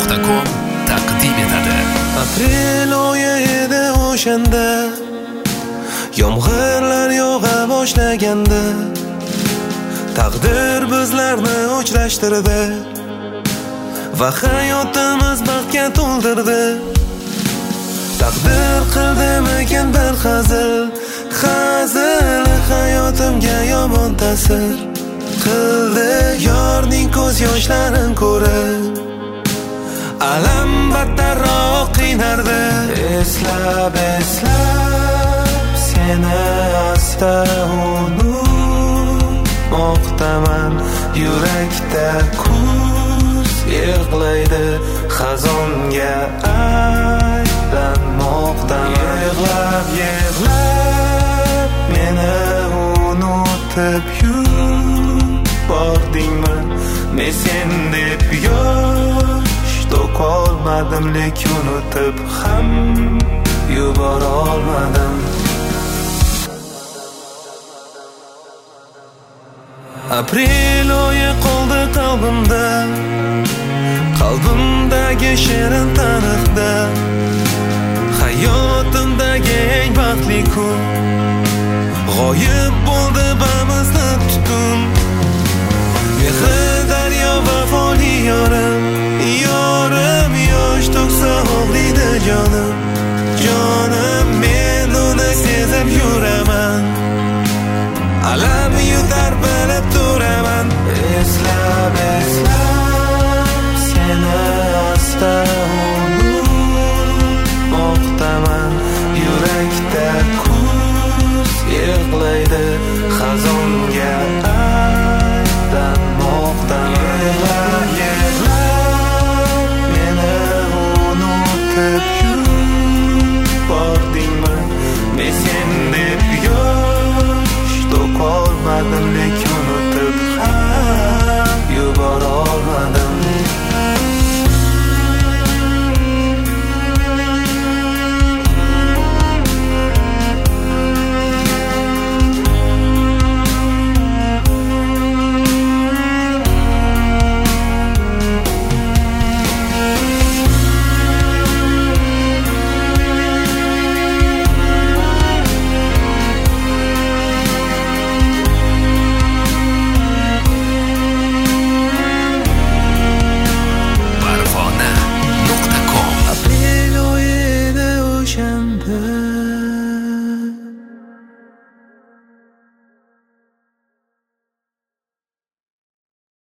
Nuqta.com taqdim etadi. Aprel oyi edi o'shanda, yomg'irlar yog'a boshlaganda, taqdir bizlarni uchrashtirdi va hayotimiz baxtga to'ldirdi. Taqdir qildimikin bir hazil hayotimga yomon ta'sir qildi. Yorning ko'z yoshlarin ko'rib alam battarroq qiynardi. Eslab seni asta unutmoqdaman. Yurakda kuz yig'laydi, xazonga aylanmoqdaman. Yig'lab meni unutib yubordingmi? Men sen deb yosh to'kolmadim, lekin unutib ham yubora olmadim. Aprel oyi qoldi qalbimdagi shirin taniqda. Hayotimdagi eng baxtli kun g'oyib bo'ldi bamizni tutun. Mehri daryo vafoli yorim yosh to'ksa og'riydi jonim. Men uni sezib yuraman, alam yutar bilib turaman. Eslab seni asta unutmoqdaman. Yurakda kuz yig'laydi, xazonga aylanmoqdaman. Yig'lab meni unutib yubordingmi? Men sen deb yosh to'kolmadim, lekin unutib ham yubora olmadim. Barvona.com Aprel oyi edi o'shanda,